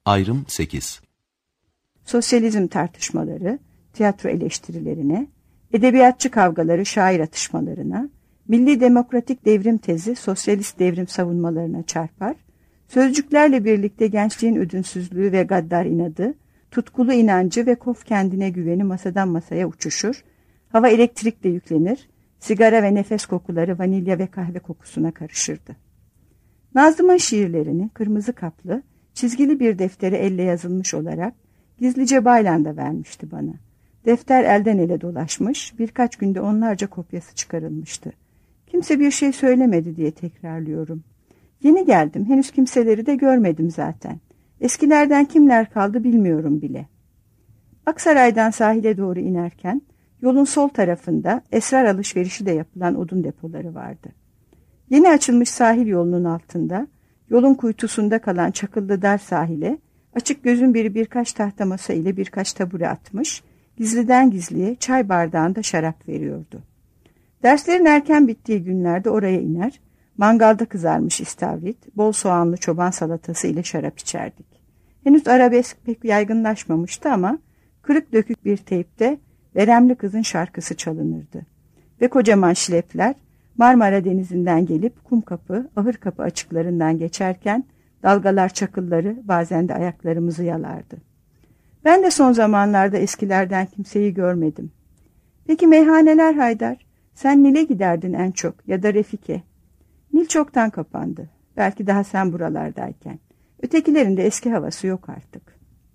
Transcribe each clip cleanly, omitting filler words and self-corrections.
Ayrım 8. Sosyalizm tartışmaları, tiyatro eleştirilerine, edebiyatçı kavgaları şair atışmalarına, milli demokratik devrim tezi sosyalist devrim savunmalarına çarpar, sözcüklerle birlikte gençliğin ödünsüzlüğü ve gaddar inadı, tutkulu inancı ve kof kendine güveni masadan masaya uçuşur, hava elektrikle yüklenir, sigara ve nefes kokuları vanilya ve kahve kokusuna karışırdı. Nazım'ın şiirlerini kırmızı kaplı, çizgili bir deftere elle yazılmış olarak gizlice Baylan'da vermişti bana. Defter elden ele dolaşmış, birkaç günde onlarca kopyası çıkarılmıştı. Kimse bir şey söylemedi diye tekrarlıyorum. Yeni geldim, henüz kimseleri de görmedim zaten. Eskilerden kimler kaldı bilmiyorum bile. Aksaray'dan sahile doğru inerken, yolun sol tarafında esrar alışverişi de yapılan odun depoları vardı. Yeni açılmış sahil yolunun altında, yolun kuytusunda kalan çakıllı dar sahile, açık gözün biri birkaç tahta masa ile birkaç tabure atmış, gizliden gizliye çay bardağında şarap veriyordu. Derslerin erken bittiği günlerde oraya iner, mangalda kızarmış istavrit, bol soğanlı çoban salatası ile şarap içerdik. Henüz arabesk pek yaygınlaşmamıştı ama kırık dökük bir teypte Veremli Kızın şarkısı çalınırdı. Ve kocaman şilepler Marmara Denizi'nden gelip Kumkapı, Ahırkapı açıklarından geçerken dalgalar çakılları bazen de ayaklarımızı yalardı. Ben de son zamanlarda eskilerden kimseyi görmedim. Peki meyhaneler Haydar? Sen Nil'e giderdin en çok ya da Refike. Nil çoktan kapandı. Belki daha sen buralardayken. Ötekilerin de eski havası yok artık.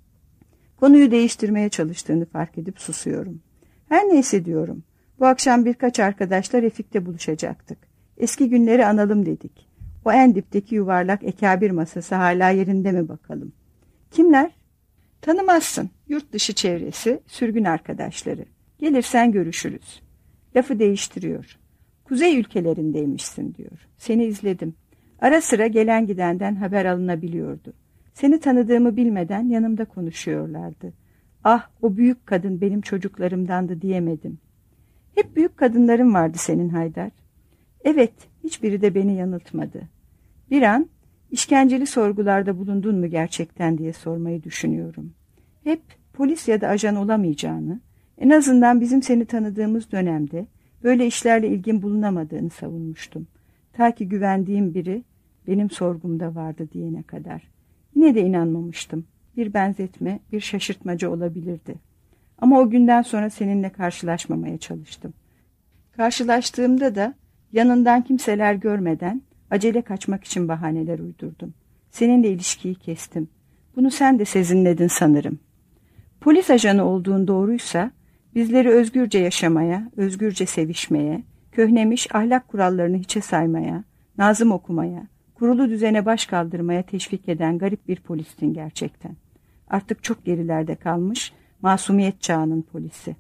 Konuyu değiştirmeye çalıştığını fark edip susuyorum. Her neyse diyorum. Bu akşam birkaç arkadaşla Refik'te buluşacaktık. Eski günleri analım dedik. O en dipteki yuvarlak ekabir masası hala yerinde mi bakalım? Kimler? Tanımazsın. Yurt dışı çevresi, sürgün arkadaşları. Gelirsen görüşürüz. Lafı değiştiriyor. Kuzey ülkelerindeymişsin diyor. Seni izledim. Ara sıra gelen gidenden haber alınabiliyordu. Seni tanıdığımı bilmeden yanımda konuşuyorlardı. Ah, o büyük kadın benim çocuklarımdandı diyemedim. Hep büyük kadınların vardı senin Haydar. Evet, hiçbiri de beni yanıltmadı. Bir an, işkenceli sorgularda bulundun mu gerçekten diye sormayı düşünüyorum. Hep polis ya da ajan olamayacağını, en azından bizim seni tanıdığımız dönemde böyle işlerle ilgin bulunamadığını savunmuştum. Ta ki güvendiğim biri benim sorgumda vardı diyene kadar. Yine de inanmamıştım. Bir benzetme, bir şaşırtmaca olabilirdi. Ama o günden sonra seninle karşılaşmamaya çalıştım. Karşılaştığımda da yanından kimseler görmeden acele kaçmak için bahaneler uydurdum. Seninle ilişkiyi kestim. Bunu sen de sezinledin sanırım. Polis ajanı olduğun doğruysa bizleri özgürce yaşamaya, özgürce sevişmeye, köhnemiş ahlak kurallarını hiçe saymaya, nazım okumaya, kurulu düzene baş kaldırmaya teşvik eden garip bir polistin gerçekten. Artık çok gerilerde kalmış masumiyet çağının polisi.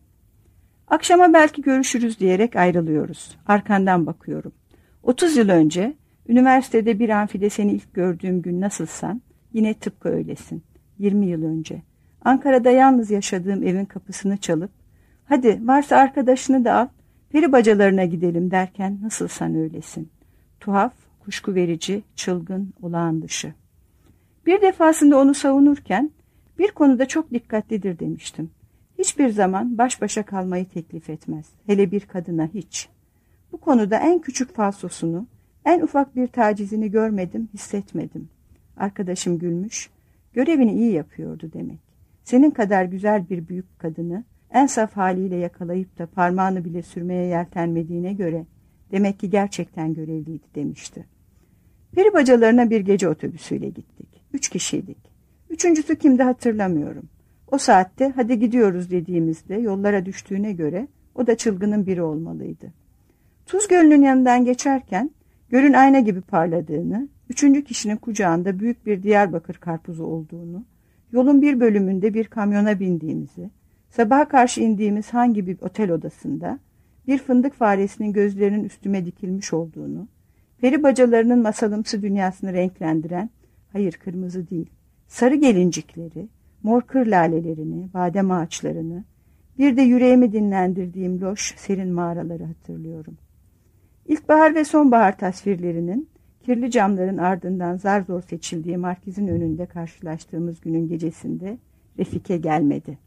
Akşama belki görüşürüz diyerek ayrılıyoruz. Arkandan bakıyorum. 30 yıl önce üniversitede bir amfide seni ilk gördüğüm gün nasılsan yine tıpkı öylesin. 20 yıl önce. Ankara'da yalnız yaşadığım evin kapısını çalıp hadi varsa arkadaşını da al, peri bacalarına gidelim derken nasılsan öylesin. Tuhaf, kuşku verici, çılgın, olağan dışı. Bir defasında onu savunurken bir konuda çok dikkatlidir demiştim. Hiçbir zaman baş başa kalmayı teklif etmez. Hele bir kadına hiç. Bu konuda en küçük falsosunu, en ufak bir tacizini görmedim, hissetmedim. Arkadaşım gülmüş, görevini iyi yapıyordu demek. Senin kadar güzel bir büyük kadını en saf haliyle yakalayıp da parmağını bile sürmeye yeltenmediğine göre demek ki gerçekten görevliydi demişti. Peri bacalarına bir gece otobüsüyle gittik. 3 kişiydik. Üçüncüsü kimdi hatırlamıyorum. O saatte hadi gidiyoruz dediğimizde yollara düştüğüne göre o da çılgının biri olmalıydı. Tuz Gölü'nün yanından geçerken gölün ayna gibi parladığını, 3. kişinin kucağında büyük bir Diyarbakır karpuzu olduğunu, yolun bir bölümünde bir kamyona bindiğimizi, sabaha karşı indiğimiz hangi bir otel odasında bir fındık faresinin gözlerinin üstüme dikilmiş olduğunu, peri bacalarının masalımsı dünyasını renklendiren, hayır kırmızı değil, sarı gelincikleri, mor kır lalelerini, badem ağaçlarını, bir de yüreğimi dinlendirdiğim loş, serin mağaraları hatırlıyorum. İlkbahar ve sonbahar tasvirlerinin kirli camların ardından zar zor seçildiği markizin önünde karşılaştığımız günün gecesinde Refike gelmedi.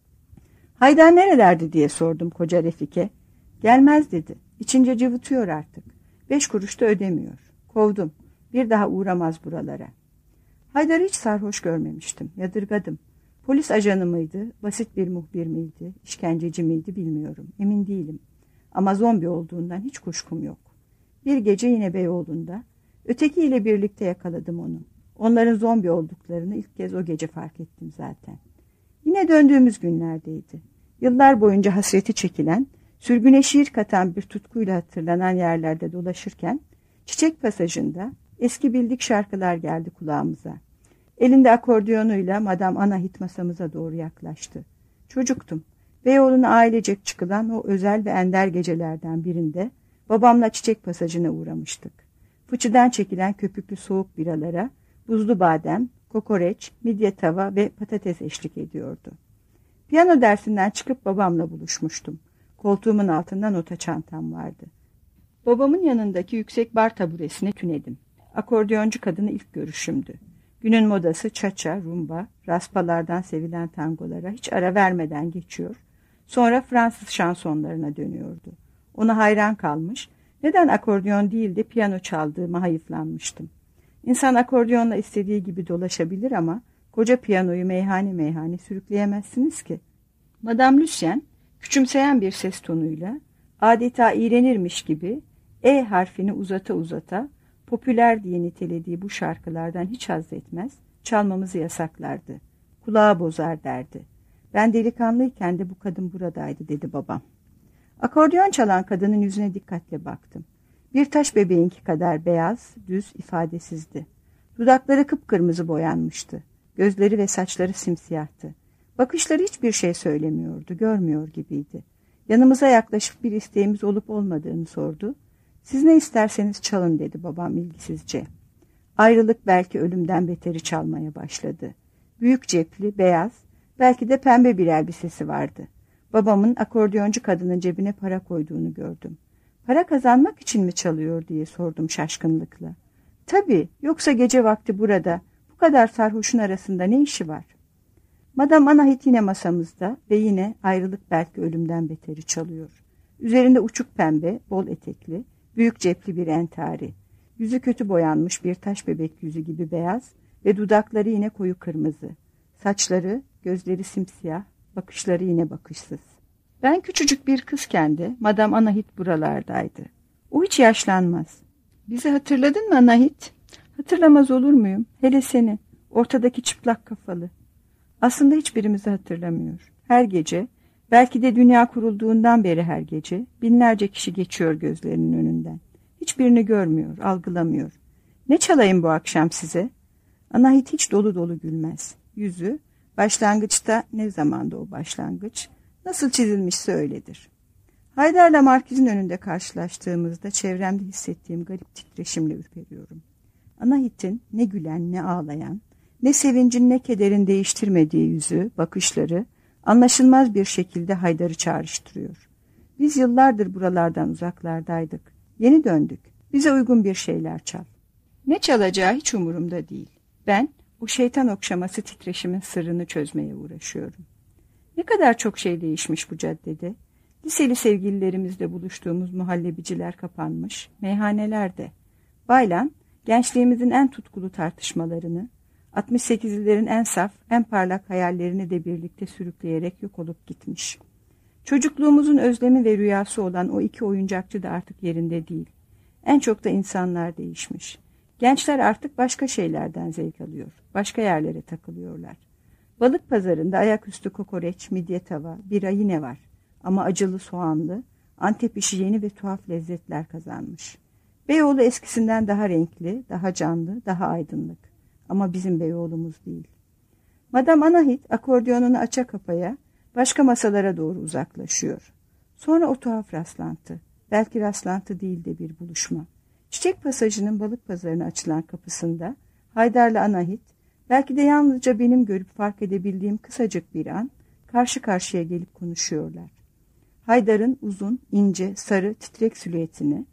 "Haydar nerelerde?" diye sordum koca Refike. "Gelmez," dedi. "İçince cıvıtıyor artık. 5 kuruş da ödemiyor. Kovdum. Bir daha uğramaz buralara." Haydar'ı hiç sarhoş görmemiştim. Yadırgadım. Polis ajanı mıydı, basit bir muhbir miydi, işkenceci miydi bilmiyorum. Emin değilim. Ama zombi olduğundan hiç kuşkum yok. Bir gece yine Beyoğlu'nda, ötekiyle birlikte yakaladım onu. Onların zombi olduklarını ilk kez o gece fark ettim zaten. Yine döndüğümüz günlerdeydi. Yıllar boyunca hasreti çekilen, sürgüne şiir katan bir tutkuyla hatırlanan yerlerde dolaşırken, Çiçek Pasajı'nda eski bildik şarkılar geldi kulağımıza. Elinde akordiyonuyla Madame Anahit masamıza doğru yaklaştı. Çocuktum. Beyoğlu'na ailecek çıkılan o özel ve ender gecelerden birinde babamla Çiçek Pasajı'na uğramıştık. Fıçıdan çekilen köpüklü soğuk biralara buzlu badem, kokoreç, midye tava ve patates eşlik ediyordu. Piyano dersinden çıkıp babamla buluşmuştum. Koltuğumun altında nota çantam vardı. Babamın yanındaki yüksek bar taburesine tünedim. Akordiyoncu kadını ilk görüşümdü. Günün modası çaça, rumba, raspalardan sevilen tangolara hiç ara vermeden geçiyor. Sonra Fransız şansonlarına dönüyordu. Ona hayran kalmış, neden akordeon değil de piyano çaldığıma hayıflanmıştım. İnsan akordiyonla istediği gibi dolaşabilir ama koca piyanoyu meyhane meyhane sürükleyemezsiniz ki. Madame Lucien küçümseyen bir ses tonuyla adeta iğrenirmiş gibi E harfini uzata uzata popüler diye nitelediği bu şarkılardan hiç haz etmez, çalmamızı yasaklardı. Kulağı bozar derdi. Ben delikanlıyken de bu kadın buradaydı dedi babam. Akordeon çalan kadının yüzüne dikkatle baktım. Bir taş bebeğinki kadar beyaz, düz, ifadesizdi. Dudakları kıpkırmızı boyanmıştı. Gözleri ve saçları simsiyahtı. Bakışları hiçbir şey söylemiyordu, görmüyor gibiydi. Yanımıza yaklaşıp bir isteğimiz olup olmadığını sordu. "Siz ne isterseniz çalın," dedi babam ilgisizce. Ayrılık belki ölümden beteri çalmaya başladı. Büyük cepli, beyaz, belki de pembe bir elbisesi vardı. Babamın akordiyoncu kadının cebine para koyduğunu gördüm. "Para kazanmak için mi çalıyor?" diye sordum şaşkınlıkla. "Tabii, yoksa gece vakti burada, bu kadar sarhoşun arasında ne işi var?" Madame Anahit yine masamızda ve yine ayrılık belki ölümden beteri çalıyor. Üzerinde uçuk pembe, bol etekli, büyük cepli bir entari. Yüzü kötü boyanmış bir taş bebek yüzü gibi beyaz ve dudakları yine koyu kırmızı. Saçları, gözleri simsiyah, bakışları yine bakışsız. Ben küçücük bir kızken de Madame Anahit buralardaydı. O hiç yaşlanmaz. "Bizi hatırladın mı Anahit?" "Hatırlamaz olur muyum? Hele seni, ortadaki çıplak kafalı." Aslında hiçbirimizi hatırlamıyor. Her gece, belki de dünya kurulduğundan beri her gece, binlerce kişi geçiyor gözlerinin önünden. Hiçbirini görmüyor, algılamıyor. "Ne çalayım bu akşam size?" Anahit hiç dolu dolu gülmez. Yüzü, başlangıçta, ne zamanda o başlangıç, nasıl çizilmişse öyledir. Haydar'la Markiz'in önünde karşılaştığımızda çevremde hissettiğim garip titreşimle ürperiyorum. Anahit'in ne gülen ne ağlayan, ne sevincin ne kederin değiştirmediği yüzü, bakışları anlaşılmaz bir şekilde Haydar'ı çağrıştırıyor. Biz yıllardır buralardan uzaklardaydık. Yeni döndük. Bize uygun bir şeyler çal. Ne çalacağı hiç umurumda değil. Ben o şeytan okşaması titreşimin sırrını çözmeye uğraşıyorum. Ne kadar çok şey değişmiş bu caddede. Liseli sevgililerimizle buluştuğumuz muhallebiciler kapanmış, meyhaneler de. Baylan, gençliğimizin en tutkulu tartışmalarını, 68'lilerin en saf, en parlak hayallerini de birlikte sürükleyerek yok olup gitmiş. Çocukluğumuzun özlemi ve rüyası olan o iki oyuncakçı da artık yerinde değil. En çok da insanlar değişmiş. Gençler artık başka şeylerden zevk alıyor. Başka yerlere takılıyorlar. Balık pazarında ayaküstü kokoreç, midye tava, bira yine var. Ama acılı soğanlı, Antep işi yeni ve tuhaf lezzetler kazanmış. Beyoğlu eskisinden daha renkli, daha canlı, daha aydınlık. Ama bizim Beyoğlu'muz değil. Madame Anahit akordiyonunu aça kapaya başka masalara doğru uzaklaşıyor. Sonra o tuhaf rastlantı. Belki rastlantı değil de bir buluşma. Çiçek Pasajı'nın balık pazarına açılan kapısında Haydar'la Anahit, belki de yalnızca benim görüp fark edebildiğim kısacık bir an, karşı karşıya gelip konuşuyorlar. Haydar'ın uzun, ince, sarı, titrek silüetini,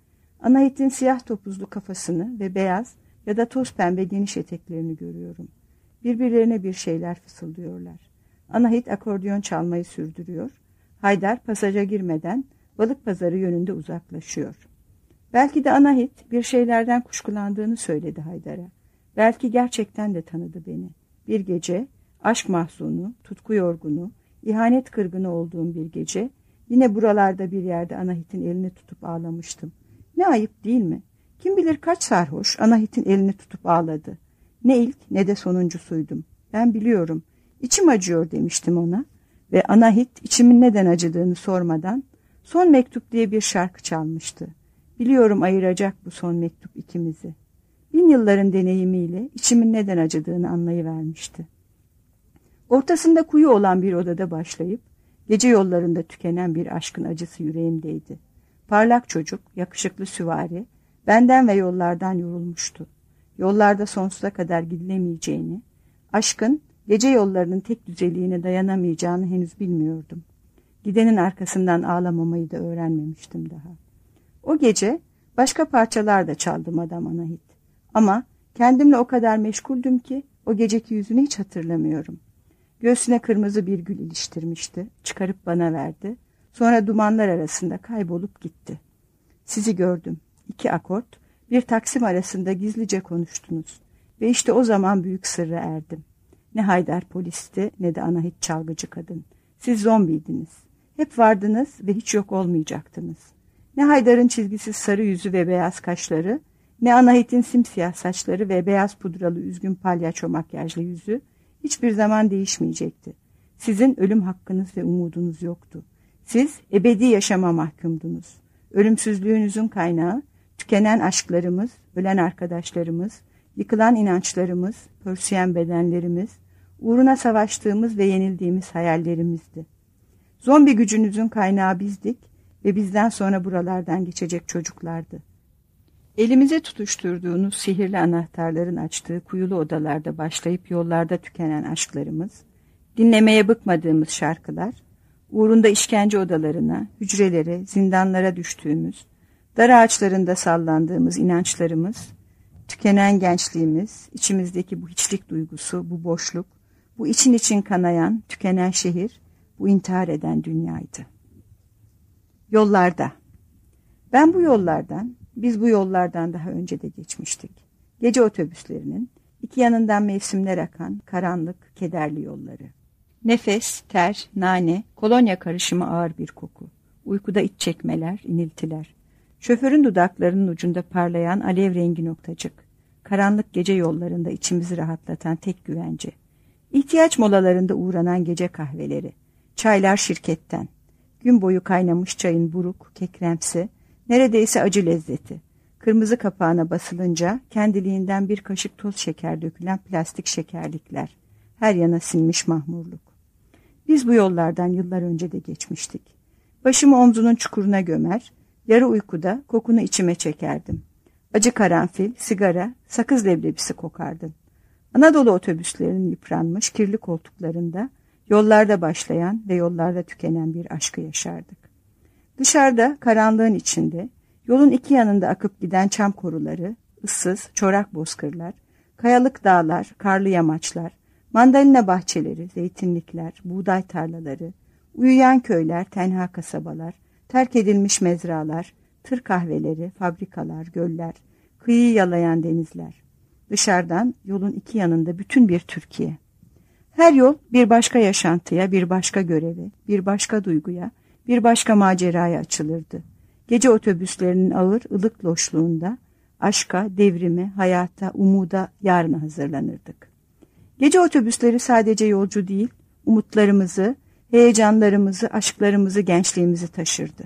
Anahit'in siyah topuzlu kafasını ve beyaz ya da toz pembe geniş eteklerini görüyorum. Birbirlerine bir şeyler fısıldıyorlar. Anahit akordeon çalmayı sürdürüyor. Haydar pasaja girmeden balık pazarı yönünde uzaklaşıyor. Belki de Anahit bir şeylerden kuşkulandığını söyledi Haydar'a. Belki gerçekten de tanıdı beni. Bir gece aşk mahzunu, tutku yorgunu, ihanet kırgını olduğum bir gece yine buralarda bir yerde Anahit'in elini tutup ağlamıştım. Ne ayıp değil mi? Kim bilir kaç sarhoş Anahit'in elini tutup ağladı. Ne ilk ne de sonuncusuydum. Ben biliyorum. İçim acıyor demiştim ona ve Anahit içimin neden acıdığını sormadan Son Mektup diye bir şarkı çalmıştı. Biliyorum ayıracak bu son mektup ikimizi. 1000 yılların deneyimiyle içimin neden acıdığını anlayıvermişti. Ortasında kuyu olan bir odada başlayıp gece yollarında tükenen bir aşkın acısı yüreğimdeydi. Parlak çocuk, yakışıklı süvari benden ve yollardan yorulmuştu. Yollarda sonsuza kadar gidilemeyeceğini, aşkın gece yollarının tek düzeliğine dayanamayacağını henüz bilmiyordum. Gidenin arkasından ağlamamayı da öğrenmemiştim daha. O gece başka parçalar da çaldım Madam Anahit. Ama kendimle o kadar meşguldüm ki o geceki yüzünü hiç hatırlamıyorum. Göğsüne kırmızı bir gül iliştirmişti. Çıkarıp bana verdi. Sonra dumanlar arasında kaybolup gitti. Sizi gördüm. 2 akort, bir taksim arasında gizlice konuştunuz. Ve işte o zaman büyük sırra erdim. Ne Haydar polisti ne de Anahit çalgıcı kadın. Siz zombiydiniz. Hep vardınız ve hiç yok olmayacaktınız. Ne Haydar'ın çizgisiz sarı yüzü ve beyaz kaşları, ne Anahit'in simsiyah saçları ve beyaz pudralı üzgün palyaço makyajlı yüzü hiçbir zaman değişmeyecekti. Sizin ölüm hakkınız ve umudunuz yoktu. Siz ebedi yaşama mahkumdunuz. Ölümsüzlüğünüzün kaynağı, tükenen aşklarımız, ölen arkadaşlarımız, yıkılan inançlarımız, pörsüyen bedenlerimiz, uğruna savaştığımız ve yenildiğimiz hayallerimizdi. Zombi gücünüzün kaynağı bizdik ve bizden sonra buralardan geçecek çocuklardı. Elimize tutuşturduğunuz sihirli anahtarların açtığı kuyulu odalarda başlayıp yollarda tükenen aşklarımız, dinlemeye bıkmadığımız şarkılar, uğrunda işkence odalarına, hücrelere, zindanlara düştüğümüz, dar ağaçlarında sallandığımız inançlarımız, tükenen gençliğimiz, içimizdeki bu hiçlik duygusu, bu boşluk, bu için için kanayan, tükenen şehir, bu intihar eden dünyaydı. Yollarda. Ben bu yollardan, biz bu yollardan daha önce de geçmiştik. Gece otobüslerinin, 2 yanından mevsimler akan, karanlık, kederli yolları. Nefes, ter, nane, kolonya karışımı ağır bir koku. Uykuda iç çekmeler, iniltiler. Şoförün dudaklarının ucunda parlayan alev rengi noktacık. Karanlık gece yollarında içimizi rahatlatan tek güvence. İhtiyaç molalarında uğranan gece kahveleri. Çaylar şirketten. Gün boyu kaynamış çayın buruk, kekremsi, neredeyse acı lezzeti. Kırmızı kapağına basılınca kendiliğinden bir kaşık toz şeker dökülen plastik şekerlikler. Her yana sinmiş mahmurluk. Biz bu yollardan yıllar önce de geçmiştik. Başımı omzunun çukuruna gömer, yarı uykuda kokunu içime çekerdim. Acı karanfil, sigara, sakız leblebisi kokardın. Anadolu otobüslerinin yıpranmış kirli koltuklarında yollarda başlayan ve yollarda tükenen bir aşkı yaşardık. Dışarıda karanlığın içinde yolun 2 yanında akıp giden çam koruları, ıssız, çorak bozkırlar, kayalık dağlar, karlı yamaçlar, mandalina bahçeleri, zeytinlikler, buğday tarlaları, uyuyan köyler, tenha kasabalar, terk edilmiş mezralar, tır kahveleri, fabrikalar, göller, kıyıyı yalayan denizler. Dışarıdan yolun 2 yanında bütün bir Türkiye. Her yol bir başka yaşantıya, bir başka göreve, bir başka duyguya, bir başka maceraya açılırdı. Gece otobüslerinin ağır, ılık loşluğunda aşka, devrime, hayata, umuda, yarına hazırlanırdık. Gece otobüsleri sadece yolcu değil, umutlarımızı, heyecanlarımızı, aşklarımızı, gençliğimizi taşırdı.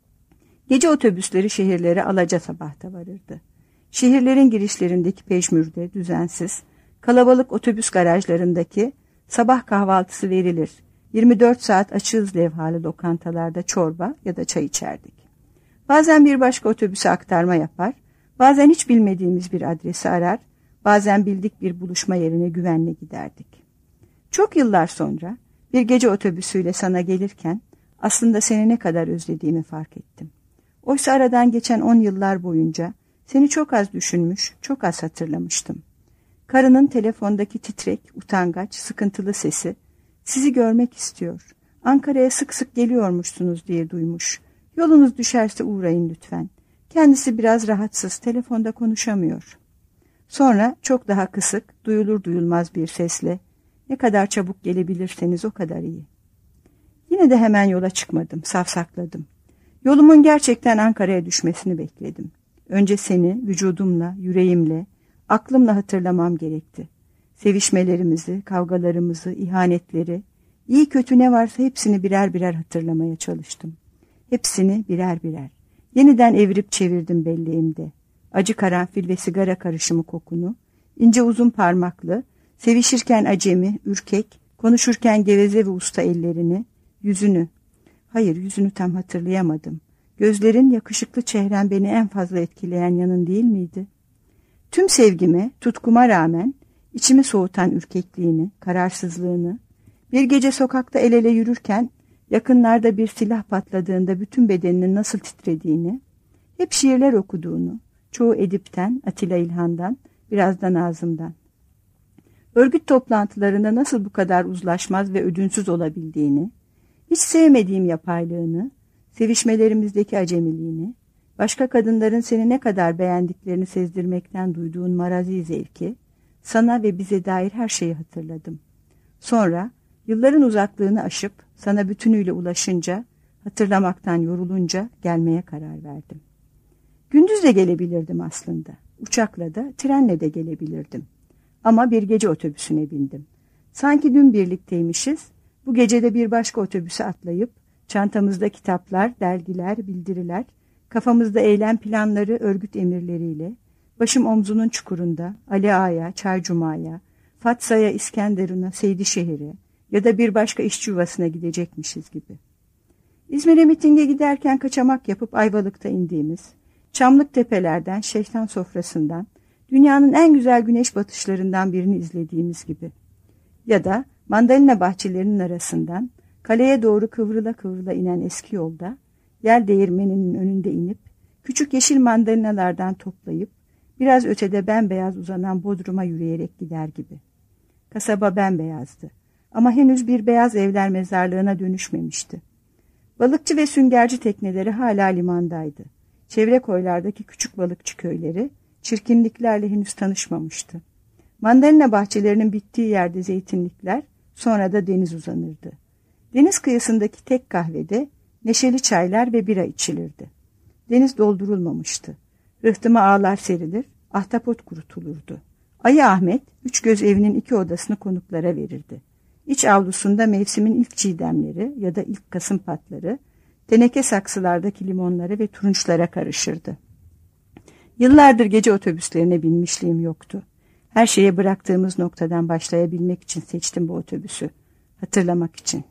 Gece otobüsleri şehirlere alaca sabahta varırdı. Şehirlerin girişlerindeki peşmürde, düzensiz, kalabalık otobüs garajlarındaki sabah kahvaltısı verilir. 24 saat açığız levhalı lokantalarda çorba ya da çay içerdik. Bazen bir başka otobüse aktarma yapar, bazen hiç bilmediğimiz bir adresi arar, bazen bildik bir buluşma yerine güvenle giderdik. Çok yıllar sonra bir gece otobüsüyle sana gelirken aslında seni ne kadar özlediğimi fark ettim. Oysa aradan geçen 10 yıllar boyunca seni çok az düşünmüş, çok az hatırlamıştım. Karının telefondaki titrek, utangaç, sıkıntılı sesi, sizi görmek istiyor. Ankara'ya sık sık geliyormuşsunuz diye duymuş. Yolunuz düşerse uğrayın lütfen. Kendisi biraz rahatsız, telefonda konuşamıyor. Sonra çok daha kısık, duyulur duyulmaz bir sesle, ne kadar çabuk gelebilirseniz o kadar iyi. Yine de hemen yola çıkmadım, safsakladım. Yolumun gerçekten Ankara'ya düşmesini bekledim. Önce seni vücudumla, yüreğimle, aklımla hatırlamam gerekti. Sevişmelerimizi, kavgalarımızı, ihanetleri, iyi kötü ne varsa hepsini birer birer hatırlamaya çalıştım. Hepsini birer birer. Yeniden evirip çevirdim belleğimde. Acı karanfil ve sigara karışımı kokunu, ince uzun parmaklı, sevişirken acemi, ürkek, konuşurken geveze ve usta ellerini, yüzünü. Hayır, yüzünü tam hatırlayamadım. Gözlerin, yakışıklı çehren beni en fazla etkileyen yanın değil miydi? Tüm sevgime, tutkuma rağmen içimi soğutan ürkekliğini, kararsızlığını, bir gece sokakta el ele yürürken yakınlarda bir silah patladığında bütün bedeninin nasıl titrediğini, hep şiirler okuduğunu, çoğu Edip'ten, Atilla İlhan'dan, biraz da Nazım'dan. Örgüt toplantılarında nasıl bu kadar uzlaşmaz ve ödünsüz olabildiğini, hiç sevmediğim yapaylığını, sevişmelerimizdeki acemiliğini, başka kadınların seni ne kadar beğendiklerini sezdirmekten duyduğun marazi zevki, sana ve bize dair her şeyi hatırladım. Sonra yılların uzaklığını aşıp sana bütünüyle ulaşınca, hatırlamaktan yorulunca gelmeye karar verdim. Gündüz de gelebilirdim aslında. Uçakla da, trenle de gelebilirdim. Ama bir gece otobüsüne bindim. Sanki dün birlikteymişiz, bu gecede bir başka otobüse atlayıp, çantamızda kitaplar, dergiler, bildiriler, kafamızda eylem planları, örgüt emirleriyle, başım omzunun çukurunda, Ali Ağa'ya, Çaycuma'ya, Fatsa'ya, İskenderun'a, Seydişehir'e ya da bir başka işçi yuvasına gidecekmişiz gibi. İzmir'e mitinge giderken kaçamak yapıp Ayvalık'ta indiğimiz, Çamlık tepelerden, şeytan sofrasından, dünyanın en güzel güneş batışlarından birini izlediğimiz gibi. Ya da mandalina bahçelerinin arasından, kaleye doğru kıvrıla kıvrıla inen eski yolda, yel değirmeninin önünde inip, küçük yeşil mandalinalardan toplayıp, biraz ötede bembeyaz uzanan bodruma yürüyerek gider gibi. Kasaba bembeyazdı ama henüz bir beyaz evler mezarlığına dönüşmemişti. Balıkçı ve süngerci tekneleri hala limandaydı. Çevre koylardaki küçük balıkçı köyleri çirkinliklerle henüz tanışmamıştı. Mandalina bahçelerinin bittiği yerde zeytinlikler, sonra da deniz uzanırdı. Deniz kıyısındaki tek kahvede neşeli çaylar ve bira içilirdi. Deniz doldurulmamıştı. Rıhtıma ağlar serilir, ahtapot kurutulurdu. Ayı Ahmet, Üçgöz evinin 2 odasını konuklara verirdi. İç avlusunda mevsimin ilk çiğdemleri ya da ilk kasım patları, teneke saksılardaki limonlara ve turunçlara karışırdı. Yıllardır gece otobüslerine binmişliğim yoktu. Her şeye bıraktığımız noktadan başlayabilmek için seçtim bu otobüsü. Hatırlamak için.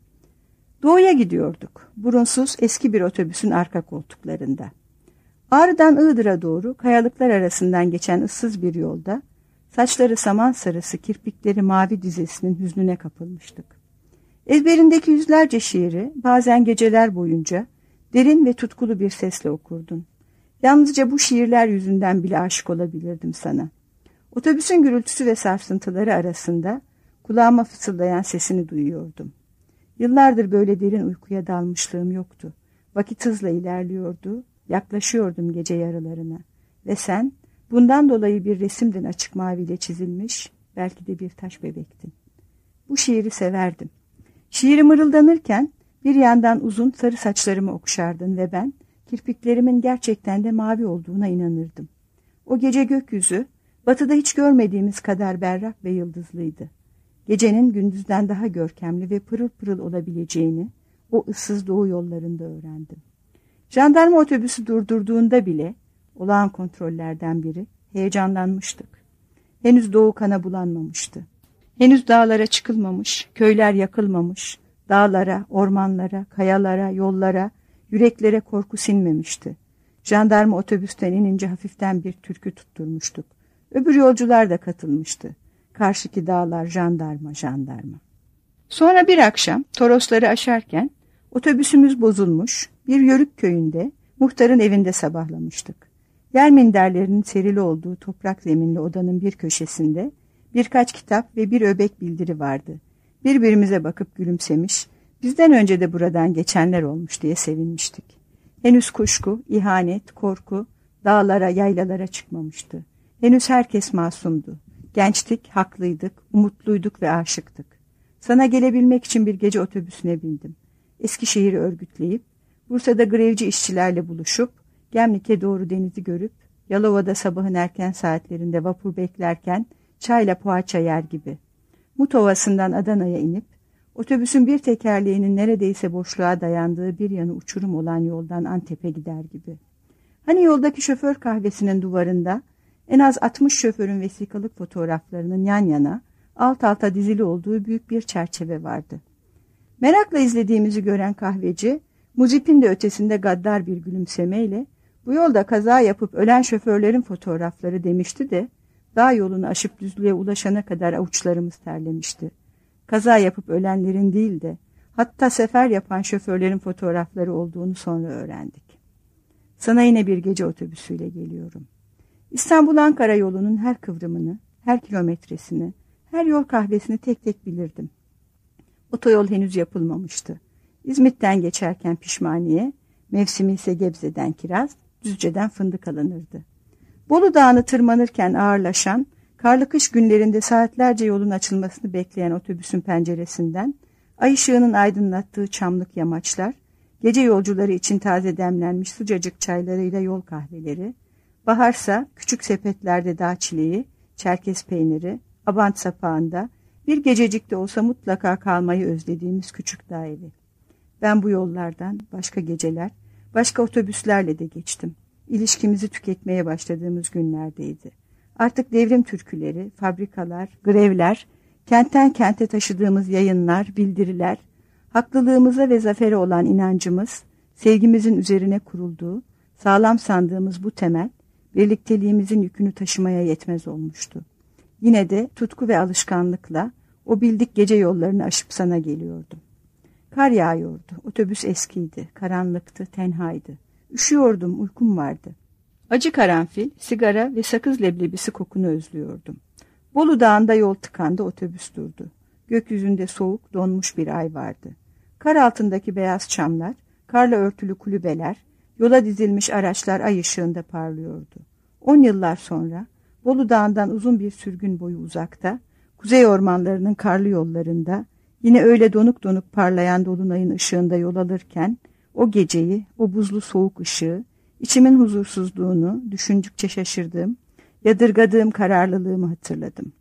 Doğuya gidiyorduk. Burunsuz eski bir otobüsün arka koltuklarında. Ağrı'dan Iğdır'a doğru kayalıklar arasından geçen ıssız bir yolda, saçları saman sarısı, kirpikleri mavi dizesinin hüznüne kapılmıştık. Ezberindeki yüzlerce şiiri bazen geceler boyunca derin ve tutkulu bir sesle okurdun. Yalnızca bu şiirler yüzünden bile aşık olabilirdim sana. Otobüsün gürültüsü ve sarsıntıları arasında kulağıma fısıldayan sesini duyuyordum. Yıllardır böyle derin uykuya dalmışlığım yoktu. Vakit hızla ilerliyordu, yaklaşıyordum gece yarılarına. Ve sen bundan dolayı bir resimden açık maviyle çizilmiş, belki de bir taş bebektin. Bu şiiri severdim. Şiiri mırıldanırken bir yandan uzun sarı saçlarımı okşardın ve ben kirpiklerimin gerçekten de mavi olduğuna inanırdım. O gece gökyüzü batıda hiç görmediğimiz kadar berrak ve yıldızlıydı. Gecenin gündüzden daha görkemli ve pırıl pırıl olabileceğini o ıssız doğu yollarında öğrendim. Jandarma otobüsü durdurduğunda bile olağan kontrollerden biri heyecanlanmıştık. Henüz doğu kana bulanmamıştı. Henüz dağlara çıkılmamış, köyler yakılmamış, dağlara, ormanlara, kayalara, yollara, yüreklere korku sinmemişti. Jandarma otobüsten inince hafiften bir türkü tutturmuştuk. Öbür yolcular da katılmıştı. Karşıki dağlar jandarma, jandarma. Sonra bir akşam Torosları aşarken otobüsümüz bozulmuş, bir yörük köyünde Muhtarın evinde sabahlamıştık. Yer minderlerinin serili olduğu toprak zeminli odanın bir köşesinde birkaç kitap ve bir öbek bildiri vardı. Birbirimize bakıp gülümsemiş, bizden önce de buradan geçenler olmuş diye sevinmiştik. Henüz kuşku, ihanet, korku dağlara, yaylalara çıkmamıştı. Henüz herkes masumdu. Gençtik, haklıydık, umutluyduk ve aşıktık. Sana gelebilmek için bir gece otobüsüne bindim. Eskişehir'i örgütleyip, Bursa'da grevci işçilerle buluşup, Gemlik'e doğru denizi görüp, Yalova'da sabahın erken saatlerinde vapur beklerken çayla poğaça yer gibi. Mut Ovası'ndan Adana'ya inip, otobüsün bir tekerleğinin neredeyse boşluğa dayandığı bir yanı uçurum olan yoldan Antep'e gider gibi. Hani yoldaki şoför kahvesinin duvarında en az 60 şoförün vesikalık fotoğraflarının yan yana, alt alta dizili olduğu büyük bir çerçeve vardı. Merakla izlediğimizi gören kahveci, muzipin de ötesinde gaddar bir gülümsemeyle, bu yolda kaza yapıp ölen şoförlerin fotoğrafları demişti de, dağ yolunu aşıp düzlüğe ulaşana kadar avuçlarımız terlemişti. Kaza yapıp ölenlerin değil de, hatta sefer yapan şoförlerin fotoğrafları olduğunu sonra öğrendik. Sana yine bir gece otobüsüyle geliyorum. İstanbul-Ankara yolunun her kıvrımını, her kilometresini, her yol kahvesini tek tek bilirdim. Otoyol henüz yapılmamıştı. İzmit'ten geçerken Pişmaniye, mevsimi ise Gebze'den kiraz, Düzce'den fındık alınırdı. Bolu Dağı'nı tırmanırken ağırlaşan, karlı kış günlerinde saatlerce yolun açılmasını bekleyen otobüsün penceresinden, ay ışığının aydınlattığı çamlık yamaçlar, gece yolcuları için taze demlenmiş sıcacık çaylarıyla yol kahveleri, baharsa küçük sepetlerde dağ çileği, Çerkez peyniri, Abant sapağında bir gececik de olsa mutlaka kalmayı özlediğimiz küçük dağ evi. Ben bu yollardan başka geceler, başka otobüslerle de geçtim. İlişkimizi tüketmeye başladığımız günlerdeydi. Artık devrim türküleri, fabrikalar, grevler, kentten kente taşıdığımız yayınlar, bildiriler, haklılığımıza ve zafere olan inancımız, sevgimizin üzerine kurulduğu, sağlam sandığımız bu temel, birlikteliğimizin yükünü taşımaya yetmez olmuştu. Yine de tutku ve alışkanlıkla o bildik gece yollarını aşıp sana geliyordum. Kar yağıyordu, otobüs eskiydi, karanlıktı, tenhaydı. Üşüyordum, uykum vardı. Acı karanfil, sigara ve sakız leblebisi kokunu özlüyordum. Bolu Dağı'nda yol tıkandı, otobüs durdu. Gökyüzünde soğuk, donmuş bir ay vardı. Kar altındaki beyaz çamlar, karla örtülü kulübeler, yola dizilmiş araçlar ay ışığında parlıyordu. 10 yıllar sonra Bolu Dağı'ndan uzun bir sürgün boyu uzakta, kuzey ormanlarının karlı yollarında, yine öyle donuk donuk parlayan dolunayın ışığında yol alırken, o geceyi, o buzlu soğuk ışığı, içimin huzursuzluğunu, düşündükçe şaşırdığım, yadırgadığım kararlılığımı hatırladım.